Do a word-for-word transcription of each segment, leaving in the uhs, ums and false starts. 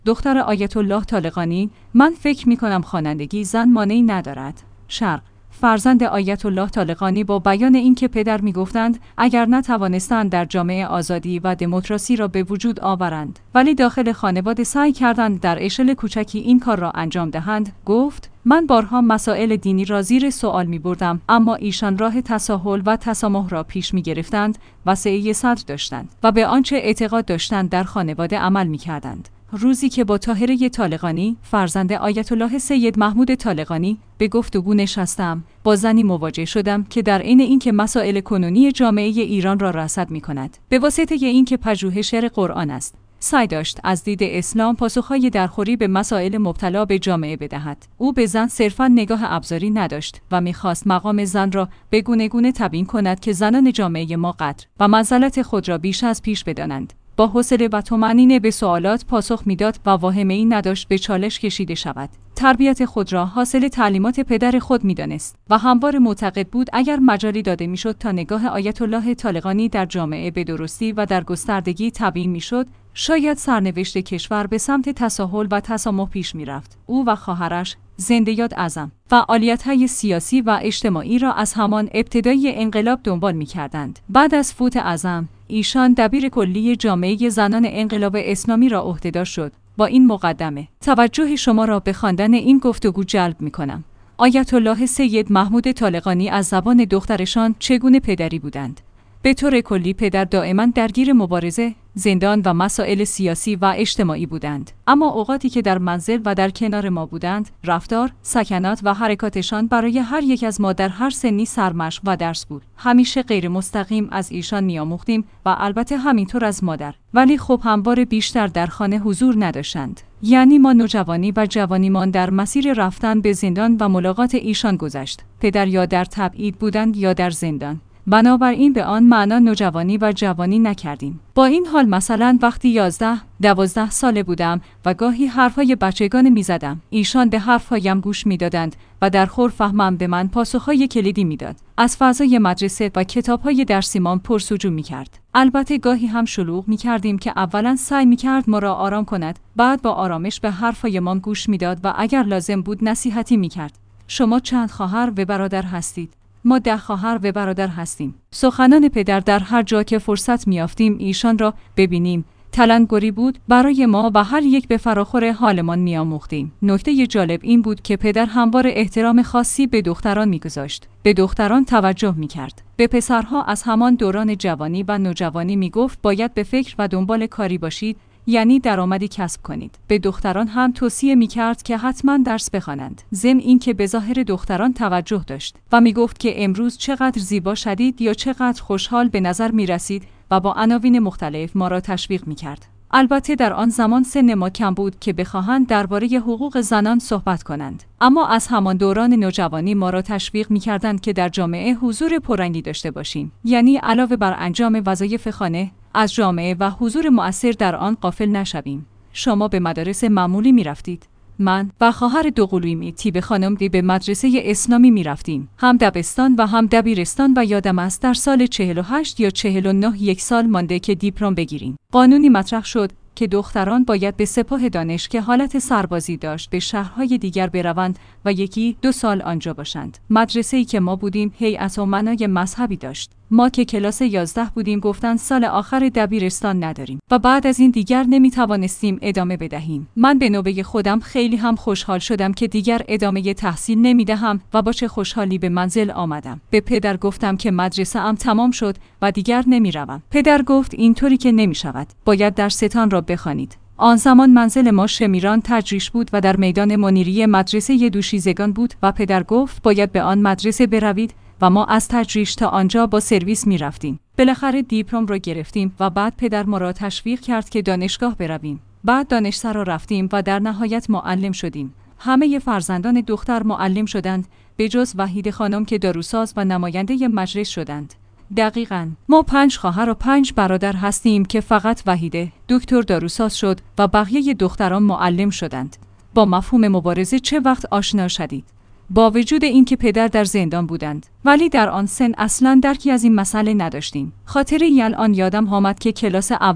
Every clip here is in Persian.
دختر آیت الله طالقانی: من فکر می کنم خوانندگی زن مانعی ندارد. شرق: فرزند آیت الله طالقانی با بیان اینکه پدر میگفتند اگر نتوانستند در جامعه آزادی و دموکراسی را به وجود آورند ولی داخل خانواده سعی کردند در اشل کوچکی این کار را انجام دهند، گفت: من بارها مسائل دینی را زیر سوال می بردم، اما ایشان راه تساهل و تسامح را پیش می گرفتند و سعی صدر داشتند و به آنچه اعتقاد داشتند در خانواده عمل می کردند. روزی که با طاهره طالقانی، فرزند آیت الله سید محمود طالقانی، به گفتگو نشستم، با زنی مواجه شدم که در عین اینکه مسائل کنونی جامعه ایران را رصد می کند، به واسطه اینکه پژوهشگر قرآن است، سعی داشت از دید اسلام پاسخهای درخوری به مسائل مبتلا به جامعه بدهد. او به زن صرفاً نگاه ابزاری نداشت و می‌خواست مقام زن را به گونه گونه تبیین کند که زنان جامعه ما قدر و منزلت خود را بیش از پیش بدانند. با حوصله و طمأنینه به سوالات پاسخ میداد و واهمه‌ای نداشت به چالش کشیده شود. تربیت خود را حاصل تعلیمات پدر خود می‌دانست و همواره معتقد بود اگر مجالی داده میشد تا نگاه آیت الله طالقانی در جامعه به درستی و در گستردگی تبیین میشد، شاید سرنوشت کشور به سمت تساهل و تسامح پیش می‌رفت. او و خواهرش، زنده یاد اعظم، فعالیت‌های سیاسی و اجتماعی را از همان ابتدای انقلاب دنبال می‌کردند. بعد از فوت اعظم، ایشان دبیر کلی جامعه زنان انقلاب اسلامی را عهده‌دار شد. با این مقدمه توجه شما را به خواندن این گفتگو جلب می‌کنم. آیت الله سید محمود طالقانی از زبان دخترشان چگونه پدری بودند؟ به طور کلی پدر دائما درگیر مبارزه، زندان و مسائل سیاسی و اجتماعی بودند، اما اوقاتی که در منزل و در کنار ما بودند، رفتار، سکنات و حرکاتشان برای هر یک از ما در هر سنی سرمشق و درس بود. همیشه غیر مستقیم از ایشان می‌آموختیم و البته همینطور از مادر، ولی خب همواره بیشتر در خانه حضور نداشتند. یعنی ما نوجوانی و جوانیمان در مسیر رفتن به زندان و ملاقات ایشان گذشت. پدر یا در تبعید بودند یا در زندان، بنابراین به آن معنا نوجوانی و جوانی نکردیم. با این حال مثلا وقتی یازده، دوازده ساله بودم و گاهی حرفهای بچگانه میزدم، ایشان به حرفهایم گوش میدادند و در خور فهمم به من پاسخهای کلیدی میداد. از فضای مدرسه و کتابهای درسیمان پرسجو میکرد. البته گاهی هم شلوغ میکردیم که اولا سعی میکرد ما را آرام کند، بعد با آرامش به حرفهایمان گوش میداد و اگر لازم بود نصیحتی میکرد. شما چند خواهر و برادر هستید؟ ما ده خواهر و برادر هستیم. سخنان پدر در هر جا که فرصت میافتیم ایشان را ببینیم تلنگری بود برای ما و هر یک به فراخور حالمان میآموختیم. نکته جالب این بود که پدر همواره احترام خاصی به دختران میگذاشت. به دختران توجه میکرد. به پسرها از همان دوران جوانی و نوجوانی میگفت باید به فکر و دنبال کاری باشید، یعنی درآمدی کسب کنید. به دختران هم توصیه می‌کرد که حتما درس بخوانند. ضمن اینکه به ظاهر دختران توجه داشت و میگفت که امروز چقدر زیبا شدید یا چقدر خوشحال به نظر می‌رسید و با عناوین مختلف ما را تشویق می‌کرد. البته در آن زمان سن ما کم بود که بخواهند درباره حقوق زنان صحبت کنند، اما از همان دوران نوجوانی ما را تشویق می‌کردند که در جامعه حضور پررنگی داشته باشیم، یعنی علاوه بر انجام وظایف خانه، از جامعه و حضور مؤثر در آن غافل نشویم. شما به مدارس معمولی می رفتید؟ من و خواهر دوقلویی تیب خانم دی به مدرسه اسلامی می رفتیم. هم دبستان و هم دبیرستان و یادم است در سال چهل و هشت یا چهل و نه یک سال مانده که دیپلم بگیریم. قانونی مطرح شد که دختران باید به سپاه دانش که حالت سربازی داشت به شهرهای دیگر بروند و یکی دو سال آنجا باشند. مدرسه‌ای که ما بودیم هیئت و منای مذهبی داشت. ما که کلاس یازده بودیم گفتن سال آخر دبیرستان نداریم و بعد از این دیگر نمیتوانستیم ادامه بدهیم. من به نوبه خودم خیلی هم خوشحال شدم که دیگر ادامه تحصیل نمیدهم و با چه خوشحالی به منزل آمدم. به پدر گفتم که مدرسه ام تمام شد و دیگر نمیروم. پدر گفت اینطوری که نمیشود. باید درستان را بخوانید. آن زمان منزل ما شمیران تجریش بود و در میدان منیری مدرسه دوشیزگان بود و پدر گفت باید به آن مدرسه بروید و ما از تجریش تا آنجا با سرویس می رفتیم. بالاخره دیپلم را گرفتیم و بعد پدر ما را تشویق کرد که دانشگاه برویم. بعد دانشسرا را رفتیم و در نهایت معلم شدیم. همه فرزندان دختر معلم شدند به جز وحید خانم که داروساز و نماینده مجلس شدند. دقیقاً ما پنج خواهر و پنج برادر هستیم که فقط وحیده دکتر داروساز شد و بقیه دختران معلم شدند. با مفهوم مبارزه چه وقت آشنا شدید؟ با وجود اینکه پدر در زندان بودند، ولی در آن سن اصلاً درکی از این مسئله نداشتیم. خاطره الان یادم آمد که کلاس اول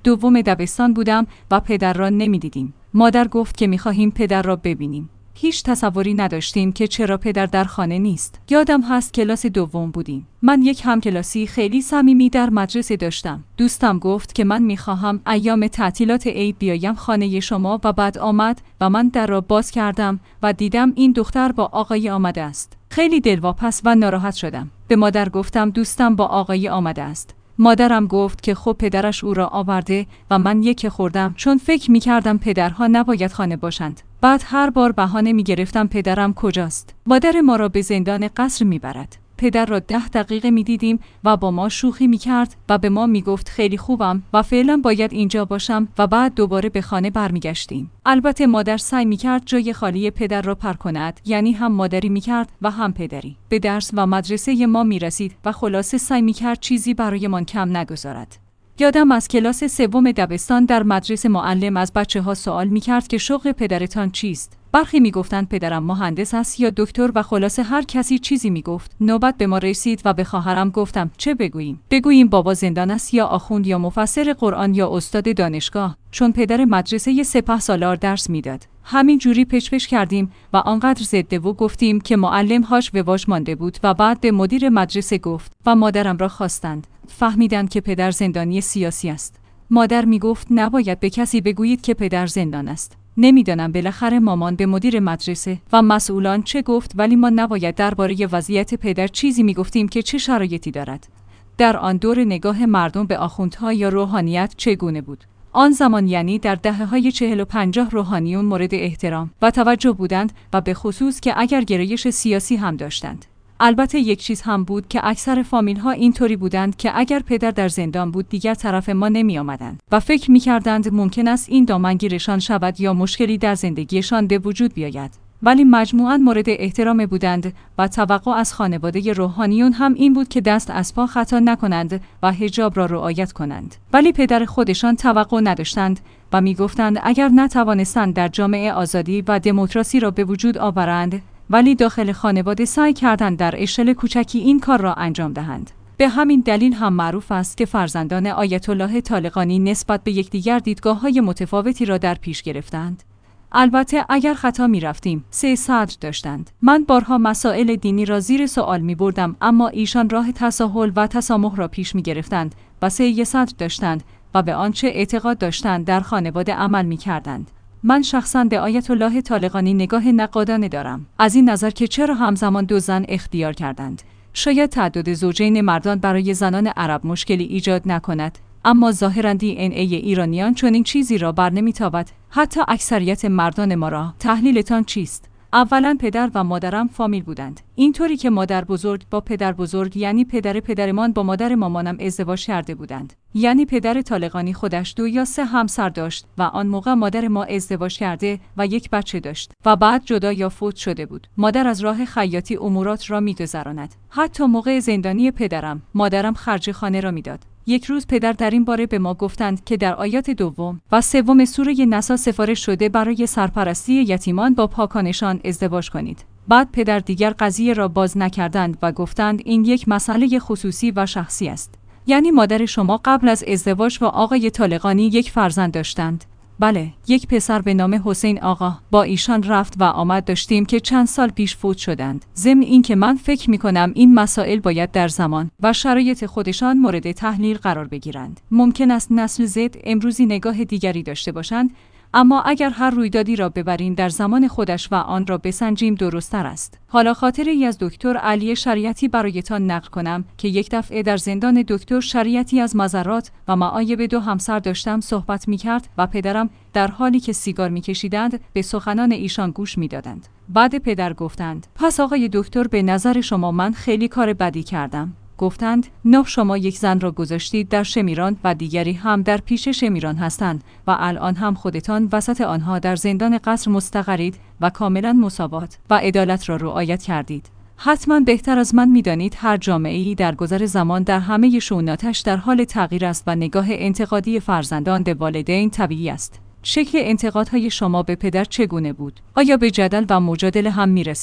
دوم دبستان بودم و پدر را نمی‌دیدیم. مادر گفت که می‌خواهیم پدر را ببینیم. هیچ تصوری نداشتیم که چرا پدر در خانه نیست. یادم هست کلاس دوم بودیم. من یک همکلاسی خیلی صمیمی در مدرسه داشتم. دوستم گفت که من می‌خواهم ایام تعطیلات عید بیایم خانه شما و بعد آمد و من در را باز کردم و دیدم این دختر با آقای آمده است. خیلی دلواپس و ناراحت شدم. به مادر گفتم دوستم با آقای آمده است. مادرم گفت که خب پدرش او را آورده و من یک خوردم چون فکر می‌کردم پدرها نباید خانه باشند. بعد هر بار بهانه می‌گرفتم پدرم کجاست. مادر ما را به زندان قصر می‌برد. پدر را ده دقیقه می‌دیدیم و با ما شوخی می‌کرد و به ما می‌گفت خیلی خوبم و فعلا باید اینجا باشم و بعد دوباره به خانه برمیگشتیم. البته مادر سعی می‌کرد جای خالی پدر را پر کند، یعنی هم مادری می‌کرد و هم پدری. به درس و مدرسه ما می‌رسید و خلاصه سعی می‌کرد چیزی برایمان کم نگذارد. یادم از کلاس سوم دبستان در مدرسه معلم از بچه‌ها سوال می‌کرد که شغل پدرتان چیست؟ برخی میگفتند پدرم مهندس است یا دکتر و خلاصه هر کسی چیزی میگفت. نوبت به ما رسید و به خواهرم گفتم چه بگوییم؟ بگوییم بابا زندان است یا آخوند یا مفسر قرآن یا استاد دانشگاه، چون پدر مدرسه سپهسالار درس میداد. همین جوری پچ پچ کردیم و آنقدر ضد و گفتیم که معلم هاش به واش مانده بود و بعد به مدیر مدرسه گفت و مادرم را خواستند. فهمیدند که پدر زندانی سیاسی است. مادر میگفت نباید به کسی بگویید که پدر زندان است. نمیدانم بالاخره مامان به مدیر مدرسه و مسئولان چه گفت، ولی ما نباید درباره وضعیت پدر چیزی میگفتیم که چه شرایطی دارد. در آن دور نگاه مردم به آخوندها یا روحانیت چگونه بود؟ آن زمان یعنی در دهه‌های چهل و پنجاه روحانیون مورد احترام و توجه بودند و به خصوص که اگر گرایش سیاسی هم داشتند. البته یک چیز هم بود که اکثر فامیل‌ها اینطوری بودند که اگر پدر در زندان بود دیگر طرف ما نمی آمدند و فکر می‌کردند ممکن است این دامنگیرشان شود یا مشکلی در زندگیشان به وجود بیاید. ولی مجموعاً مورد احترام بودند و توقع از خانواده روحانیون هم این بود که دست از پا خطا نکنند و حجاب را رعایت کنند. ولی پدر خودشان توقع نداشتند و می‌گفتند اگر نتوانستند در جامعه آزادی و دموکراسی را به وجود آورند، ولی داخل خانواده سعی کردند در اشل کوچکی این کار را انجام دهند. به همین دلیل هم معروف است که فرزندان آیت الله طالقانی نسبت به یکدیگر دیدگاه‌های متفاوتی را در پیش گرفتند. البته اگر خطا می رفتیم، سه صدر داشتند. من بارها مسائل دینی را زیر سوال می بردم، اما ایشان راه تساهل و تسامح را پیش می گرفتند و سه صدر داشتند و به آنچه اعتقاد داشتند در خانواده عمل می کردند. من شخصاً به آیت الله طالقانی نگاه نقادانه دارم، از این نظر که چرا همزمان دو زن اختیار کردند. شاید تعدد زوجین مردان برای زنان عرب مشکلی ایجاد نکند، اما ظاهراً دی ان ای ایرانیان چنین چیزی را برنمی‌تابد. حتی اکثریت مردان ما را. تحلیلتان چیست؟ اولاً پدر و مادرم فامیل بودند. اینطوری که مادر بزرگ با پدر بزرگ یعنی پدر پدرمان با مادر مامانم ازدواج کرده بودند. یعنی پدر طالقانی خودش دو یا سه همسر داشت و آن موقع مادر ما ازدواج کرده و یک بچه داشت و بعد جدا یا فوت شده بود. مادر از راه خیاطی امورات را می‌گذراند. حتی موقع زندانی پدرم، مادرم خرج خانه را میداد. یک روز پدر در این باره به ما گفتند که در آیات دوم و سوم سوره نسا سفارش شده برای سرپرستی یتیمان با پاکانشان ازدواج کنید. بعد پدر دیگر قضیه را باز نکردند و گفتند این یک مسئله خصوصی و شخصی است. یعنی مادر شما قبل از ازدواج با آقای طالقانی یک فرزند داشتند؟ بله، یک پسر به نام حسین آقا. با ایشان رفت و آمد داشتیم که چند سال پیش فوت شدند. ضمن این که من فکر می کنم این مسائل باید در زمان و شرایط خودشان مورد تحلیل قرار بگیرند. ممکن است نسل زد امروزی نگاه دیگری داشته باشند، اما اگر هر رویدادی را ببریم در زمان خودش و آن را بسنجیم درست‌تر است. حالا خاطری از دکتر علی شریعتی برایتان نقل کنم که یک دفعه در زندان دکتر شریعتی از مضرات و معایب دو همسر داشتم صحبت می‌کرد و پدرم در حالی که سیگار می‌کشیدند به سخنان ایشان گوش می‌دادند. بعد پدر گفتند: پس آقای دکتر به نظر شما من خیلی کار بدی کردم. گفتند: نه، شما یک زن را گذاشتید در شمیران و دیگری هم در پیش شمیران هستند و الان هم خودتان وسط آنها در زندان قصر مستقرید و کاملا مساوات و عدالت را رعایت کردید. حتما بهتر از من می‌دانید هر جامعه‌ای در گذر زمان در همه شؤوناتش در حال تغییر است و نگاه انتقادی فرزندان به والدین طبیعی است. شکل انتقادهای شما به پدر چگونه بود؟ آیا به جدل و مجادله هم می‌رسید؟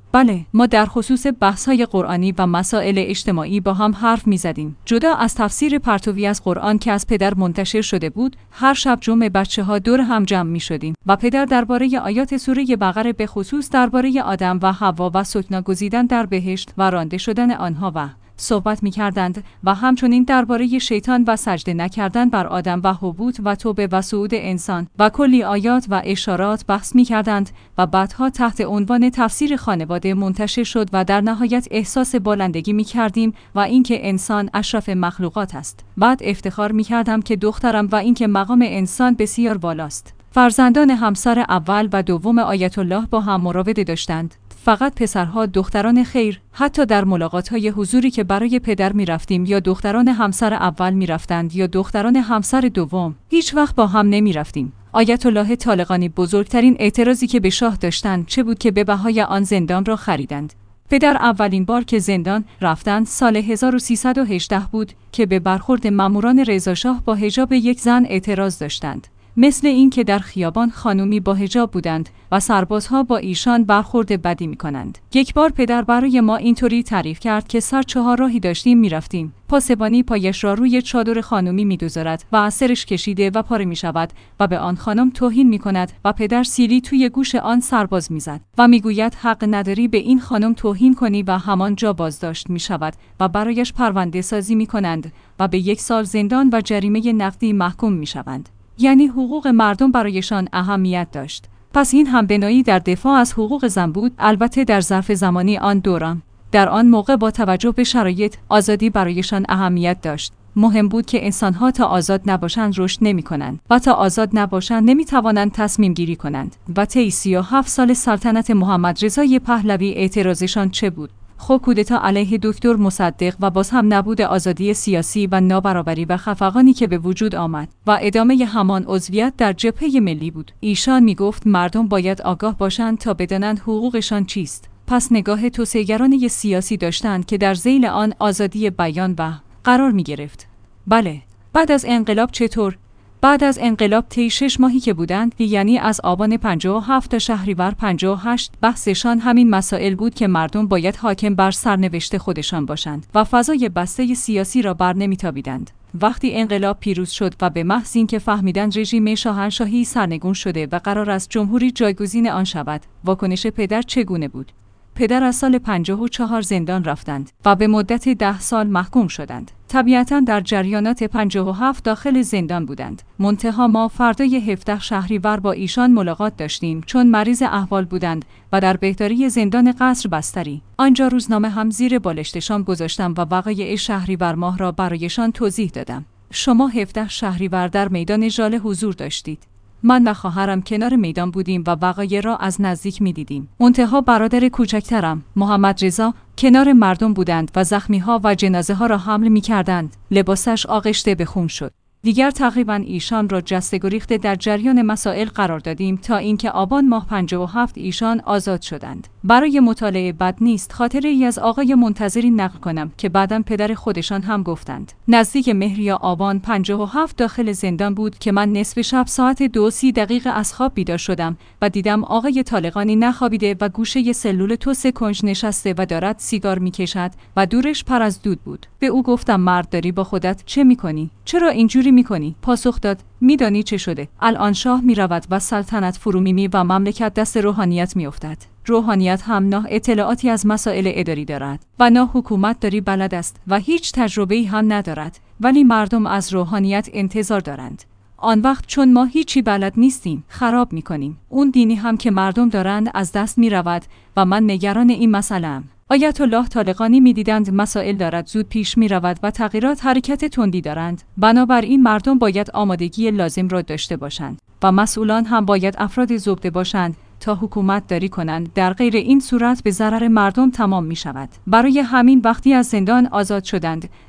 بله، ما در خصوص بحث‌های قرآنی و مسائل اجتماعی با هم حرف می‌زدیم. جدا از تفسیر پرتوی از قرآن که از پدر منتشر شده بود، هر شب جمعه بچه‌ها دور هم جمع می‌شدیم و پدر درباره آیات سوره بقره به خصوص درباره آدم و حوا و سکنا گزیدن در بهشت و رانده شدن آنها و صحبت می‌کردند و همچنین درباره شیطان و سجده نکردن بر آدم و هبوط و توبه و صعود انسان و کلی آیات و اشارات بحث می‌کردند و بعدها تحت عنوان تفسیر خانواده منتشر شد و در نهایت احساس بالندگی می‌کردیم و اینکه انسان اشرف مخلوقات است. بعد افتخار می‌کردم که دخترم و اینکه مقام انسان بسیار بالاست. فرزندان همسر اول و دوم آیت الله با هم مراوده داشتند. فقط پسرها، دختران خیر. حتی در ملاقات‌های حضوری که برای پدر می‌رفتیم یا دختران همسر اول می‌رفتند یا دختران همسر دوم، هیچ وقت با هم نمی‌رفتیم. آیت الله طالقانی بزرگترین اعتراضی که به شاه داشتند چه بود که به بهای آن زندان را خریدند. پدر اولین بار که زندان رفتند سال هزار و سیصد و هجده بود که به برخورد ماموران رضاشاه با حجاب یک زن اعتراض داشتند. مثل این که در خیابان خانومی با حجاب بودند و سربازها با ایشان برخورد بدی می‌کنند. یک بار پدر برای ما اینطوری تعریف کرد که سر چهار راهی داشتیم می‌رفتیم. پاسبانی پایش را روی چادر خانومی می‌دوزارد و از سرش کشیده و پاره می‌شود و به آن خانم توهین می‌کند و پدر سیلی توی گوش آن سرباز می‌زد و می‌گوید حق نداری به این خانم توهین کنی و همانجا بازداشت می‌شود و برایش پرونده سازی می‌کنند و به یک سال زندان و جریمه نقدی محکوم می‌شوند. یعنی حقوق مردم برایشان اهمیت داشت. پس این هم بنایی در دفاع از حقوق زن بود، البته در ظرف زمانی آن دوران. در آن موقع با توجه به شرایط آزادی برایشان اهمیت داشت. مهم بود که انسان‌ها تا آزاد نباشند رشد نمی‌کنند و تا آزاد نباشند نمی‌توانند تصمیم گیری کنند. و طی سی و هفت سال سلطنت محمد رضای پهلوی اعتراضشان چه بود؟ خب کودتا علیه دکتر مصدق و باز هم نبود آزادی سیاسی و نابرابری و خفقانی که به وجود آمد و ادامه همان عضویت در جبهه ملی بود. ایشان میگفت مردم باید آگاه باشند تا بدانند حقوقشان چیست. پس نگاه توسعه‌گرانه سیاسی داشتند که در ذیل آن آزادی بیان و قرار می گرفت. بله. بعد از انقلاب چطور؟ بعد از انقلاب طی شش ماهی که بودند، یعنی از آبان پنجاه و هفت تا شهریور پنجاه و هشت، بحثشان همین مسائل بود که مردم باید حاکم بر سرنوشت خودشان باشند و فضای بسته سیاسی را بر نمی‌تابیدند. وقتی انقلاب پیروز شد و به محض اینکه فهمیدند رژیم شاهنشاهی سرنگون شده و قرار است جمهوری جایگزین آن شود، واکنش پدر چگونه بود؟ پدر از سال پنجاه و چهار زندان رفتند و به مدت ده سال محکوم شدند. طبیعتاً در جریانات پنجاه و هفت داخل زندان بودند. منتها ما فردای هفده شهریور با ایشان ملاقات داشتیم چون مریض احوال بودند و در بهداری زندان قصر بستری. آنجا روزنامه هم زیر بالشتشان گذاشتم و وقایع شهریور ماه را برایشان توضیح دادم. شما هفده شهریور در میدان ژاله حضور داشتید. من و خواهرم کنار میدان بودیم و وقایع را از نزدیک می‌دیدیم. منتها برادر کوچکترم، محمد رضا، کنار مردم بودند و زخمی‌ها و جنازه‌ها را حمل می‌کردند. لباسش آغشته به خون شد. دیگر تقریباً ایشان را جسته گریخته در جریان مسائل قرار دادیم تا اینکه آبان ماه پنجاه و هفت ایشان آزاد شدند. برای مطالعه بد نیست خاطره ای از آقای منتظری نقل کنم که بعداً پدر خودشان هم گفتند. نزدیک مهر یا آبان پنجاه و هفت داخل زندان بود که من نصف شب ساعت دو سی دقیقه از خواب بیدار شدم و دیدم آقای طالقانی نخوابیده و گوشه سلول توس کنج نشسته و دارد سیگار میکشد و دورش پر از دود بود. به او گفتم مرد داری با خودت چه میکنی؟ چرا اینجوری میکنی؟ پاسخ داد میدانی چه شده؟ الان شاه میرود و سلطنت فرو میمی و مملکت دست روحانیت میافتد. روحانیت هم نه اطلاعاتی از مسائل اداری دارد و نه حکومت داری بلد است و هیچ تجربه‌ای هم ندارد، ولی مردم از روحانیت انتظار دارند. آن وقت چون ما هیچی بلد نیستیم خراب میکنیم. اون دینی هم که مردم دارند از دست میرود و من نگران این مسئله ام. آیت الله طالقانی می‌دیدند مسائل دارد زود پیش می‌رود و تغییرات حرکت تندی دارند. بنابراین مردم باید آمادگی لازم را داشته باشند و مسئولان هم باید افراد زبده باشند تا حکومت داری کنند. در غیر این صورت به ضرر مردم تمام می‌شود. برای همین وقتی از زندان آزاد شدند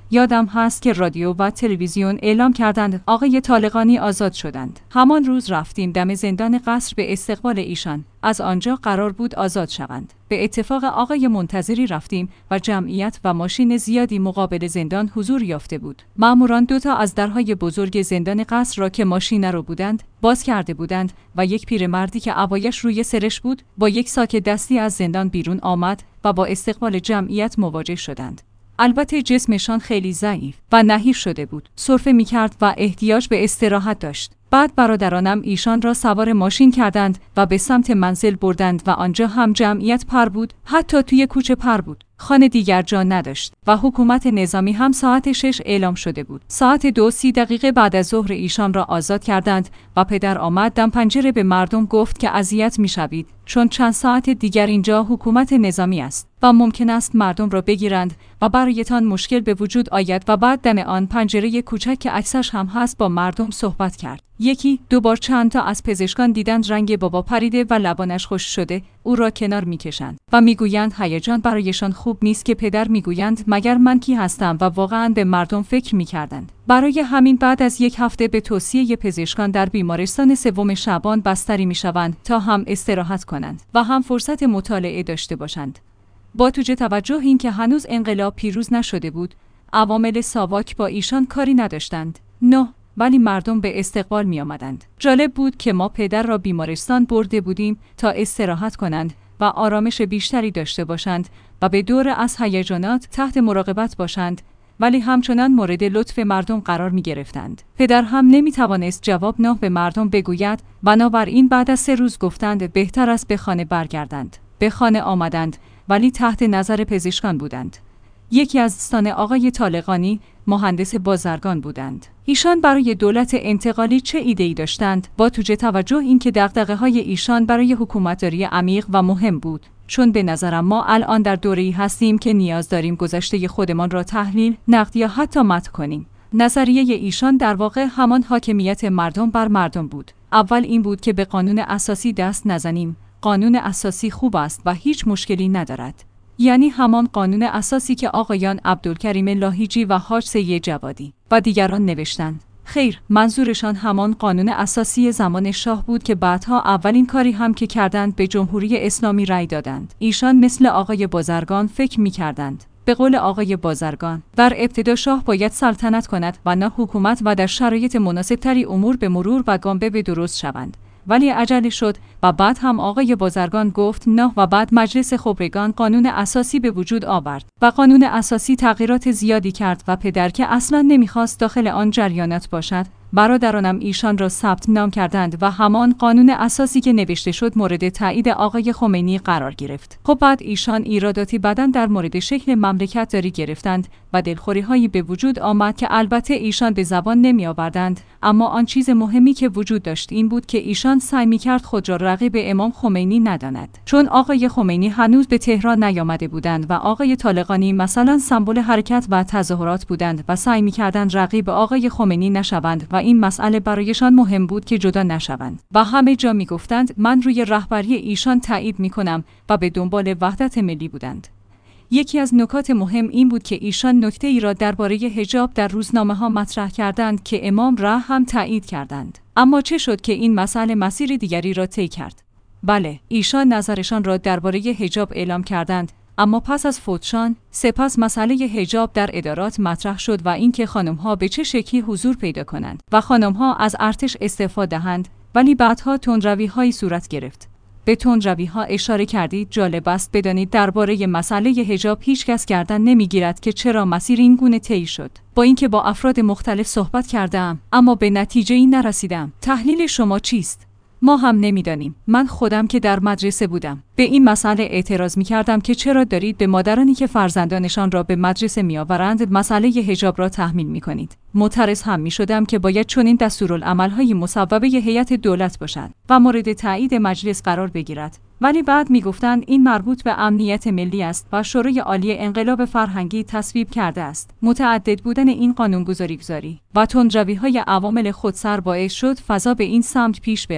یادم هست که رادیو و تلویزیون اعلام کردند آقای طالقانی آزاد شدند. همان روز رفتیم دم زندان قصر به استقبال ایشان. از آنجا قرار بود آزاد شوند. به اتفاق آقای منتظری رفتیم و جمعیت و ماشین زیادی مقابل زندان حضور یافته بود. ماموران دوتا از درهای بزرگ زندان قصر را که ماشین رو بودند باز کرده بودند و یک پیرمردی که عبایش روی سرش بود با یک ساک دستی از زندان بیرون آمد و با استقبال جمعیت مواجه شدند. البته جسمشان خیلی ضعیف و نحیف شده بود. سرفه می‌کرد و احتیاج به استراحت داشت. بعد برادرانم ایشان را سوار ماشین کردند و به سمت منزل بردند و آنجا هم جمعیت پر بود، حتی توی کوچه پر بود. خانه دیگر جا نداشت و حکومت نظامی هم ساعت شش اعلام شده بود. ساعت دو سی دقیقه بعد از ظهر ایشان را آزاد کردند و پدر آمد دم پنجره به مردم گفت که اذیت می‌شوید چون چند ساعت دیگر اینجا حکومت نظامی است و ممکن است مردم را بگیرند و برایتان مشکل به وجود آید و بعد دم آن پنجره کوچک که عکسش هم هست با مردم صحبت کرد. یکی دو بار چند تا از پزشکان دیدند رنگ بابا پریده و لبانش خشک شده، او را کنار میکشند و میگویند هیجان برایشان خوب نیست که پدر میگویند مگر من کی هستم و واقعا به مردم فکر میکردند. برای همین بعد از یک هفته به توصیه پزشکان در بیمارستان سوم شعبان بستری میشوند تا هم استراحت کنند و هم فرصت مطالعه داشته باشند. با توجه توجه این که هنوز انقلاب پیروز نشده بود، عوامل ساواک با ایشان کاری نداشتند. نه، ولی مردم به استقبال می آمدند. جالب بود که ما پدر را بیمارستان برده بودیم تا استراحت کنند و آرامش بیشتری داشته باشند و به دور از هیجانات تحت مراقبت باشند، ولی همچنان مورد لطف مردم قرار می گرفتند. پدر هم نمی توانست جواب نه به مردم بگوید، بنابراین بعد از سه روز گفتند بهتر است به خانه برگردند. به خانه آمدند، ولی تحت نظر پزشکان بودند. یکی از دوستان آقای طالقانی مهندس بازرگان بودند. ایشان برای دولت انتقالی چه ایده‌ای داشتند؟ با توجه توجه اینکه دغدغه‌های ایشان برای حکومتداری عمیق و مهم بود، چون به نظرم ما الان در دوره‌ای هستیم که نیاز داریم گذشته خودمان را تحلیل، نقد یا حتی مدح کنیم. نظریه ایشان در واقع همان حاکمیت مردم بر مردم بود. اول این بود که به قانون اساسی دست نزنیم. قانون اساسی خوب است و هیچ مشکلی ندارد. یعنی همان قانون اساسی که آقایان عبدالکریم لاهیجی و حاج سید جوادی و دیگران نوشتند. خیر، منظورشان همان قانون اساسی زمان شاه بود که بعدها اولین کاری هم که کردند به جمهوری اسلامی رأی دادند. ایشان مثل آقای بازرگان فکر می کردند. به قول آقای بازرگان، در ابتدا شاه باید سلطنت کند و نه حکومت و در شرایط مناسبتری امور به مرور و گامبه به درست شوند. ولی عجله شد و بعد هم آقای بازرگان گفت نه و بعد مجلس خبرگان قانون اساسی به وجود آورد و قانون اساسی تغییرات زیادی کرد و پدر که اصلا نمیخواست داخل آن جریانات باشد، برادرانم ایشان را ثبت نام کردند و همان قانون اساسی که نوشته شد مورد تایید آقای خمینی قرار گرفت. خب بعد ایشان ایراداتی بعداً در مورد شکل مملکت داری گرفتند و دلخوری هایی به وجود آمد که البته ایشان به زبان نمی آوردند، اما آن چیز مهمی که وجود داشت این بود که ایشان سعی می کرد خود را رقیب امام خمینی نداند، چون آقای خمینی هنوز به تهران نیامده بودند و آقای طالقانی مثلا سمبل حرکت و تظاهرات بودند و سعی می کردند رقیب آقای خمینی نشوند و این مسئله برایشان مهم بود که جدا نشوند و همه جا می گفتند من روی رهبری ایشان تایید می کنم و به دنبال وحدت ملی بودند. یکی از نکات مهم این بود که ایشان نکته ای را درباره حجاب در روزنامه ها مطرح کردند که امام را هم تایید کردند. اما چه شد که این مسئله مسیر دیگری را طی کرد؟ بله، ایشان نظرشان را درباره حجاب اعلام کردند، اما پس از فوتشان سپس مسئله حجاب در ادارات مطرح شد و اینکه خانم‌ها به چه شکلی حضور پیدا کنند و خانم‌ها از ارتش استعفا دهند، ولی بعدها تندروی‌هایی صورت گرفت. به تندروی‌ها اشاره کردید. جالب است بدانید درباره مسئله حجاب هیچ کس گردن نمیگیرد که چرا مسیر این گونه طی شد. با اینکه با افراد مختلف صحبت کردم اما به نتیجه‌ای نرسیدم. تحلیل شما چیست؟ ما هم نمیدانیم. من خودم که در مدرسه بودم به این مسئله اعتراض می‌کردم که چرا دارید به مادرانی که فرزندانشان را به مدرسه می‌آورند مسئله حجاب را تحمیل می‌کنید. معترض هم می‌شدم که باید چنین دستورالعمل‌های مصوبه هیئت دولت باشد و مورد تایید مجلس قرار بگیرد. ولی بعد می‌گفتند این مربوط به امنیت ملی است و شورای عالی انقلاب فرهنگی تصویب کرده است. متعدد بودن این قانونگذاری گذاری و تندروی‌های عوامل خودسر باعث شد فضا به این سمت پیش برود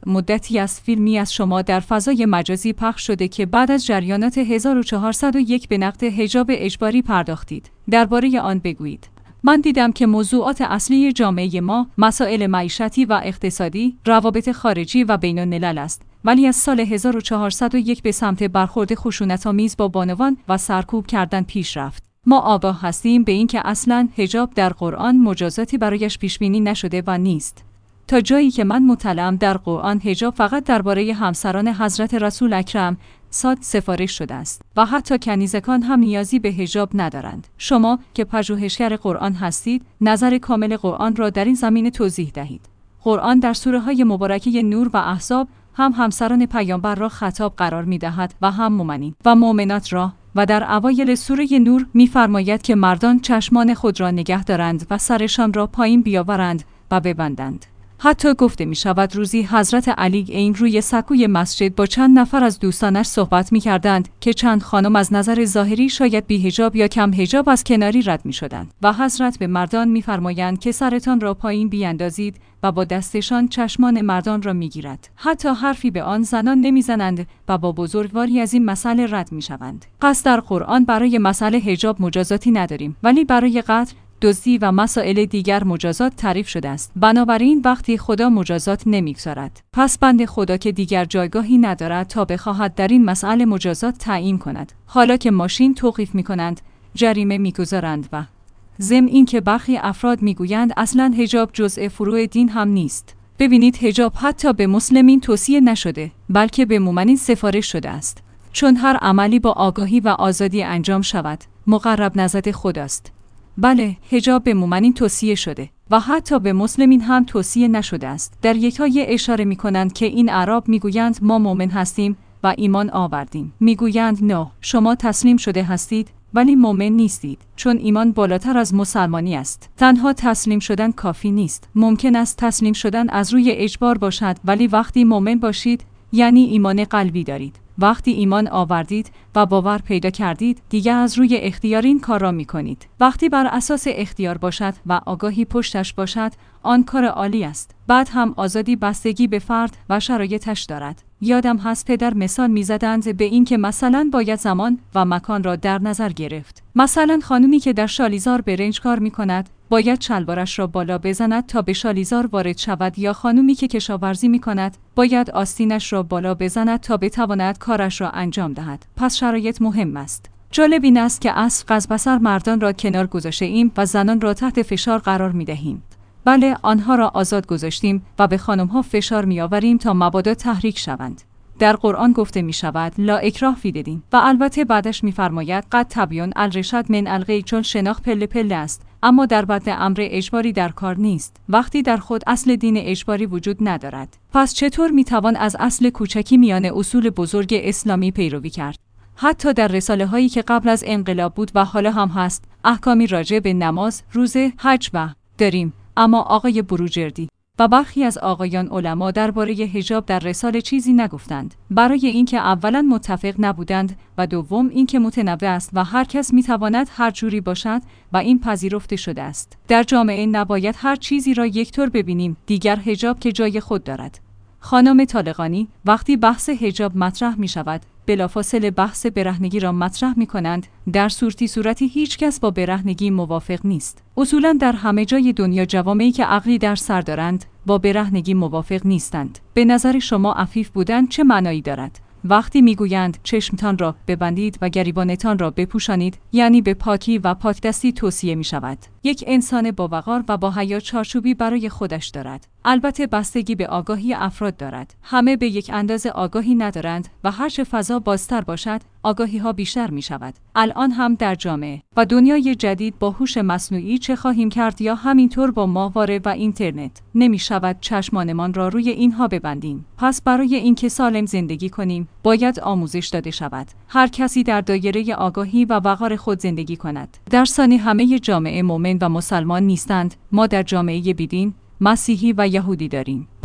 مدتی از فیلمی از شما در فضای مجازی پخش شده که بعد از جریانات هزار و چهارصد و یک به نقد حجاب اجباری پرداختید. درباره آن بگویید. من دیدم که موضوعات اصلی جامعه ما مسائل معیشتی و اقتصادی، روابط خارجی و بین الملل است. ولی از سال هزار و چهارصد و یک به سمت برخورد خشونت‌آمیز با بانوان و سرکوب کردن پیش رفت. ما آگاه هستیم به اینکه اصلاً حجاب در قرآن مجازاتی برایش پیش‌بینی نشده و نیست. تا جایی که من مطلعم در قرآن حجاب فقط درباره همسران حضرت رسول اکرم صاد سفارش شده است و حتی کنیزکان هم نیازی به حجاب ندارند. شما که پژوهشگر قرآن هستید، نظر کامل قرآن را در این زمینه توضیح دهید. قرآن در سوره‌های مبارکه نور و احزاب هم همسران پیامبر را خطاب قرار می‌دهد و هم مؤمنین و مؤمنات را، و در اوایل سوره نور می‌فرماید که مردان چشمان خود را نگه دارند و سرشان را پایین بیاورند و ببندند. حتی گفته می شود روزی حضرت علی این روی سکوی مسجد با چند نفر از دوستانش صحبت می کردند که چند خانم از نظر ظاهری شاید بی حجاب یا کم حجاب از کناری رد می شدند و حضرت به مردان می فرمایند که سرتان را پایین بیاندازید و با دستشان چشمان مردان را می گیرد. حتی حرفی به آن زنان نمی زنند و با بزرگواری از این مسئله رد می شوند. پس در قرآن برای مسئله حجاب مجازاتی نداریم، ولی برای قتل، دزدی و مسائل دیگر مجازات تعریف شده است. بنابراین وقتی خدا مجازات نمیگذارد، پس بنده خدا که دیگر جایگاهی ندارد تا بخواهد در این مسئله مجازات تعیین کند. حالا که ماشین توقیف میکنند، جریمه میگذارند و ضمن این که برخی افراد میگویند اصلاً حجاب جزء فروع دین هم نیست. ببینید حجاب حتی به مسلمین توصیه نشده، بلکه به مؤمنین سفارش شده است. چون هر عملی با آگاهی و آزادی انجام شود، مقرب نزد خداست. بله، حجاب به مؤمنین توصیه شده و حتی به مسلمین هم توصیه نشده است. در یک آیه اشاره می کنند که این اعراب می گویند ما مؤمن هستیم و ایمان آوردیم. می گویند نه، شما تسلیم شده هستید ولی مؤمن نیستید، چون ایمان بالاتر از مسلمانی است. تنها تسلیم شدن کافی نیست. ممکن است تسلیم شدن از روی اجبار باشد، ولی وقتی مؤمن باشید یعنی ایمان قلبی دارید. وقتی ایمان آوردید و باور پیدا کردید، دیگر از روی اختیار این کار را می کنید. وقتی بر اساس اختیار باشد و آگاهی پشتش باشد، آن کار عالی است. بعد هم آزادی بستگی به فرد و شرایطش دارد. یادم هست پدر مثال می زدند به این که مثلا باید زمان و مکان را در نظر گرفت. مثلا خانومی که در شالیزار برنج کار می کند، باید شلوارش را بالا بزند تا به شالیزار وارد شود، یا خانومی که کشاورزی می کند باید آستینش را بالا بزند تا بتواند کارش را انجام دهد. پس شرایط مهم است. جالب این است که اصل از بصر مردان را کنار گذاشته ایم و زنان را تحت فشار قرار می دهیم. بله، آنها را آزاد گذاشتیم و به خانم‌ها فشار می آوریم تا مبادا تحریک شوند. در قرآن گفته می شود لا اکراه فی الدین و البته بعدش می فرماید قد تبین الرشد من الغی، چون شناخت پله پله است، اما در بدن امر اجباری در کار نیست، وقتی در خود اصل دین اجباری وجود ندارد. پس چطور می توان از اصل کوچکی میان اصول بزرگ اسلامی پیروی کرد؟ حتی در رساله هایی که قبل از انقلاب بود و حالا هم هست، احکامی راجع به نماز، روزه، حج و داریم، اما آقای بروجردی و برخی از آقایان علما درباره حجاب در رساله چیزی نگفتند، برای اینکه اولا متفق نبودند و دوم اینکه متنوع است و هر کس میتواند هر جوری باشد و این پذیرفته شده است. در جامعه نباید هر چیزی را یکطور ببینیم، دیگر حجاب که جای خود دارد. خانم طالقانی وقتی بحث حجاب مطرح می شود، بلافاصله بحث برهنگی را مطرح می کنند. در صورتی صورتی هیچ کس با برهنگی موافق نیست. اصولاً در همه جای دنیا جوامعی که عقلی در سر دارند با برهنگی موافق نیستند. به نظر شما عفیف بودن چه معنایی دارد؟ وقتی میگویند چشمتان را ببندید و گریبانتان را بپوشانید، یعنی به پاکی و پاکدستی توصیه می شود. یک انسان با وقار و با حیا چارچوبی برای خودش دارد. البته بستگی به آگاهی افراد دارد. همه به یک اندازه آگاهی ندارند و هر چه فضا بازتر باشد، آگاهی ها بیشتر می شود. الان هم در جامعه و دنیای جدید با هوش مصنوعی چه خواهیم کرد، یا همینطور با ماهواره و اینترنت، نمی شود چشمانمان را روی اینها ببندیم. پس برای اینکه سالم زندگی کنیم، باید آموزش داده شود. هر کسی در دایره آگاهی و وقار خود زندگی کند. در ثانی همه جامعه مؤمن و مسلمان نیستند. ما در جامعه بیدین، مسیحی و یهودی داریم.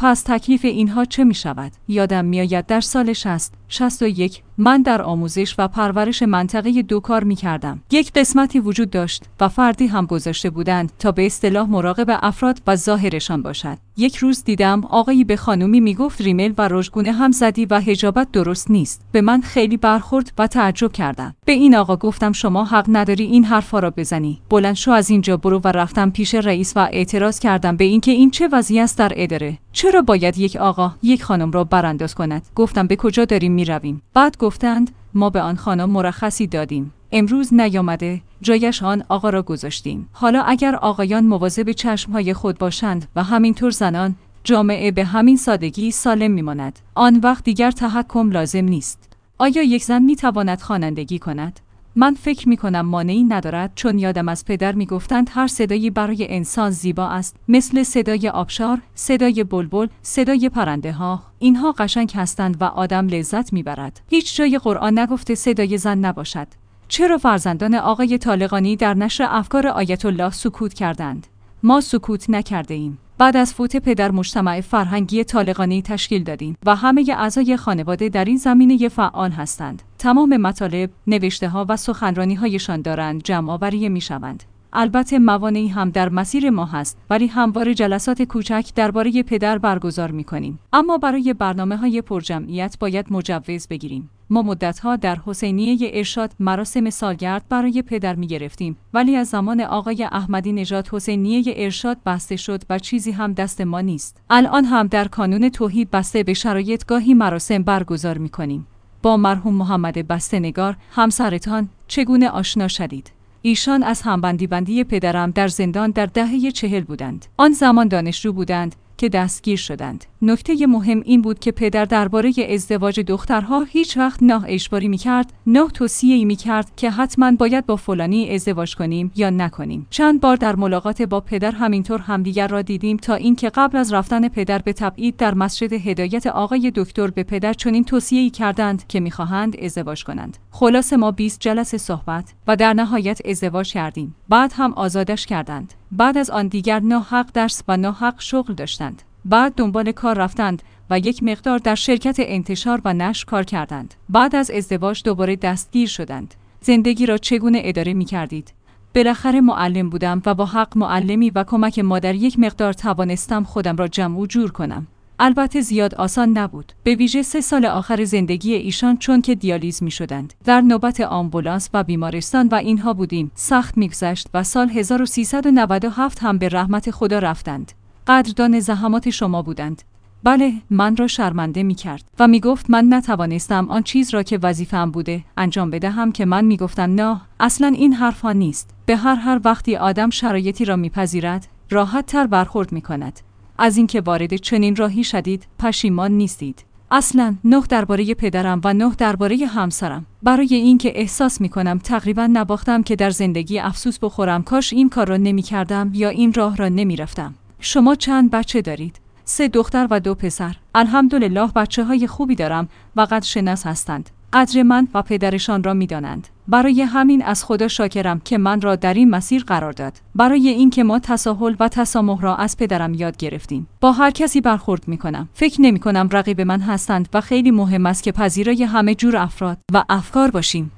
پس تکلیف اینها چه می شود؟ یادم می آید در سال شصت شصت و یک من در آموزش و پرورش منطقه دو کار می کردم. یک قسمتی وجود داشت و فردی هم گذاشته بودند تا به اصطلاح مراقب افراد و ظاهرشان باشد. یک روز دیدم آقایی به خانومی می گفت ریمل و رژگونه هم زدی و حجابت درست نیست. به من خیلی برخورد و تعجب کردم. به این آقا گفتم شما حق نداری این حرفا را بزنی. بلند شو از اینجا برو و رفتم پیش رئیس و اعتراض کردم به اینکه این چه وضعی است در اداره. چرا باید یک آقا یک خانم را برانداز کند؟ گفتم به کجا داریم می رویم؟ بعد گفتند ما به آن خانم مرخصی دادیم. امروز نیامده، جایش آن آقا را گذاشتیم. حالا اگر آقایان مواظب چشمهای خود باشند و همینطور زنان، جامعه به همین سادگی سالم میماند. آن وقت دیگر تحکم لازم نیست. آیا یک زن می تواند خوانندگی کند؟ من فکر می کنم مانعی ندارد، چون یادم از پدر می گفتند هر صدایی برای انسان زیبا است، مثل صدای آبشار، صدای بلبل، صدای پرنده ها. اینها قشنگ هستند و آدم لذت می برد. هیچ جای قرآن نگفته صدای زن نباشد. چرا فرزندان آقای طالقانی در نشر افکار آیت الله سکوت کردند؟ ما سکوت نکرده ایم. بعد از فوت پدر مجتمع فرهنگی طالقانی تشکیل دادیم و همه اعضای خانواده در این زمینه فعال هستند. تمام مطالب، نوشته‌ها و سخنرانی‌هایشان دارند جمع آوری می‌شوند. البته موانعی هم در مسیر ما هست، ولی همواره جلسات کوچک درباره پدر برگزار می‌کنیم. اما برای برنامه‌های پرجمعیت باید مجوز بگیریم. ما مدتها در حسینیه ارشاد مراسم سالگرد برای پدر می گرفتیم، ولی از زمان آقای احمدی نژاد حسینیه ارشاد بسته شد و چیزی هم دست ما نیست. الان هم در کانون توحید بسته به شرایط گاهی مراسم برگزار می کنیم. با مرحوم محمد بسته‌نگار همسرتان چگونه آشنا شدید؟ ایشان از همبندی بندی پدرم در زندان در دهه چهل بودند. آن زمان دانشجو بودند که دستگیر شدند. نکته مهم این بود که پدر درباره ازدواج دخترها هیچ وقت نه اجباری می‌کرد، نه توصیه‌ای می‌کرد که حتما باید با فلانی ازدواج کنیم یا نکنیم. چند بار در ملاقات با پدر همینطور همدیگر را دیدیم تا اینکه قبل از رفتن پدر به تبعید در مسجد هدایت آقای دکتر به پدر چنین توصیه‌ای کردند که می‌خواهند ازدواج کنند. خلاص ما بیست جلسه صحبت و در نهایت ازدواج کردیم. بعد هم آزادش کردند. بعد از آن دیگر نه حق درس و نه حق شغل داشتند. بعد دنبال کار رفتند و یک مقدار در شرکت انتشار و نشر کار کردند. بعد از ازدواج دوباره دستگیر شدند. زندگی را چگونه اداره می کردید؟ بالاخره معلم بودم و با حق معلمی و کمک مادر یک مقدار توانستم خودم را جمع و جور کنم. البته زیاد آسان نبود. به ویژه سه سال آخر زندگی ایشان چون که دیالیز می شدند. در نوبت آمبولانس و بیمارستان و اینها بودیم. سخت می گذشت و سال هزار و سیصد و نود و هفت هم به رحمت خدا رفتند. قدردان زحمات شما بودند. بله، من را شرمنده می کرد و می گفت من نتوانستم آن چیز را که وظیفه‌ام بوده انجام بدهم که من می گفتم نه، اصلا این حرفا نیست. به هر هر وقتی آدم شرایطی را میپذیرد، راحت تر برخورد می کند. از اینکه وارد چنین راهی شدید پشیمان نیستید. اصلا نه درباره پدرم و نه درباره همسرم. برای اینکه احساس می کنم تقریبا نباختم که در زندگی افسوس بخورم کاش این کار را نمی کردم یا این راه را نمی رفتم. شما چند بچه دارید؟ سه دختر و دو پسر. الحمدلله بچه های خوبی دارم و قد شناس هستند. قدر من و پدرشان را می دانند. برای همین از خدا شاکرم که من را در این مسیر قرار داد. برای اینکه ما تساهل و تسامح را از پدرم یاد گرفتیم. با هر کسی برخورد می کنم. فکر نمی کنم رقیب من هستند و خیلی مهم است که پذیرای همه جور افراد و افکار باشیم.